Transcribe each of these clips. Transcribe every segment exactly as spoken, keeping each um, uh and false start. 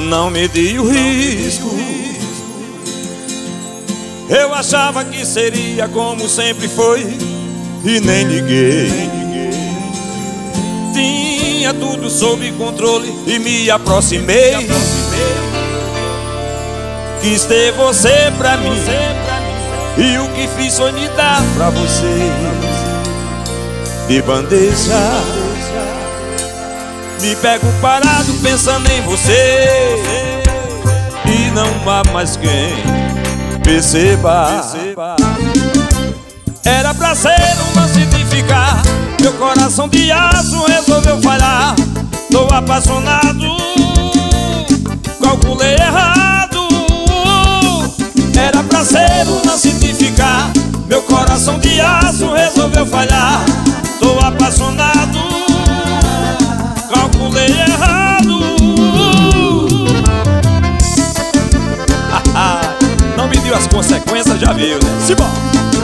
Não medi o risco. Eu achava que seria como sempre foi e nem liguei. Tinha tudo sob controle e me aproximei. Quis ter você pra mim e o que fiz foi me dar pra você de bandeja. Me pego parado pensando em você e não há mais quem perceba. Era pra ser um lance de ficar, meu coração de aço resolveu falhar. Tô apaixonado, calculei errado. Era pra ser um lance de ficar, meu coração de aço resolveu falhar. Tô apaixonado, calculei errado. Não mediu as consequências, já viu, né? Se bom.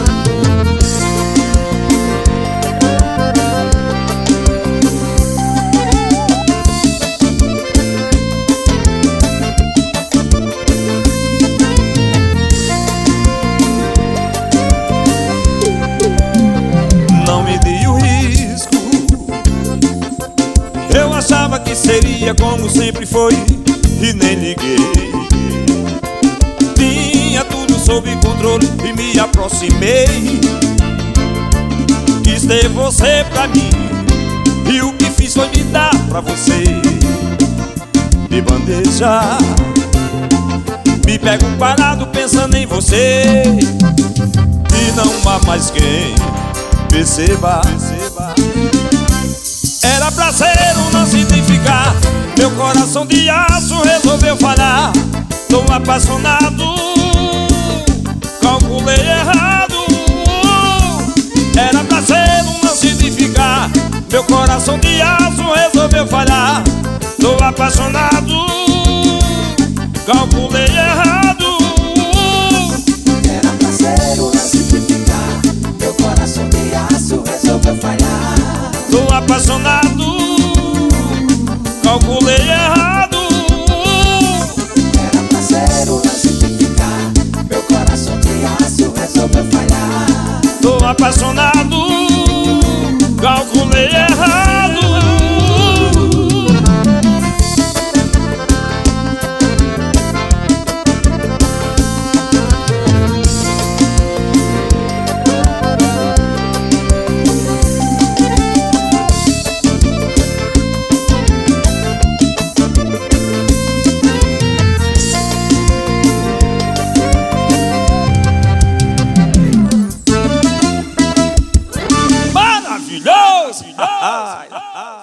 Não medi o risco. Eu achava que seria como sempre foi e nem liguei. Tinha tudo sob controle e me aproximei. Quis ter você pra mim e o que fiz foi me dar pra você de bandeja. Me pego parado pensando em você e não há mais quem perceba. Era pra ser um lance de ficar, meu coração de aço resolveu falhar. Tô apaixonado, calculei errado. Era pra ser um lance de ficar, meu coração de aço resolveu falhar. Tô apaixonado, calculei errado. Era pra ser um lance de ficar, meu coração de aço resolveu falhar. Tô apaixonado, calculei errado. Era pra ser um lance de ficar, meu coração de aço resolveu falhar. Tô apaixonado, calculei errado. Maravilhoso!